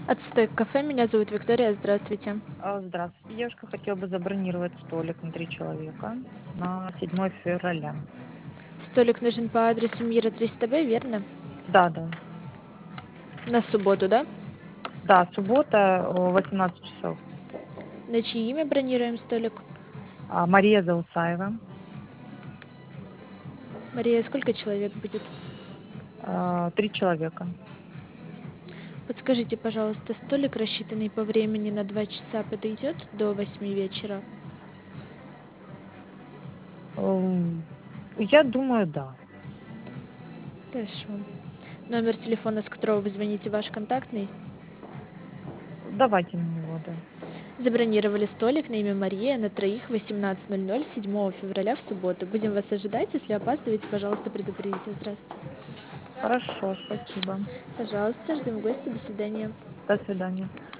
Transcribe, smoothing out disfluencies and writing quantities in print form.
Ацтек кафе, меня зовут Виктория, здравствуйте. Здравствуйте, девушка. Хотела бы забронировать столик на 3 человека на 7 февраля. Столик нужен по адресу Мира 300Б, верно? Да, да. На субботу, да? Да, суббота, 18 часов. На чье имя бронируем столик? Мария Заусаева. Мария, сколько человек будет? 3 человека. Подскажите, пожалуйста, столик, рассчитанный по времени на 2 часа, подойдет до 8 вечера? Я думаю, да. Хорошо. Номер телефона, с которого вы звоните, ваш контактный? Давайте на него, да. Забронировали столик на имя Мария на троих в 18:00 7 февраля в субботу. Будем вас ожидать. Если опаздываете, пожалуйста, предупредите. Здравствуйте. Хорошо, спасибо. Пожалуйста, ждем гостя. До свидания. До свидания.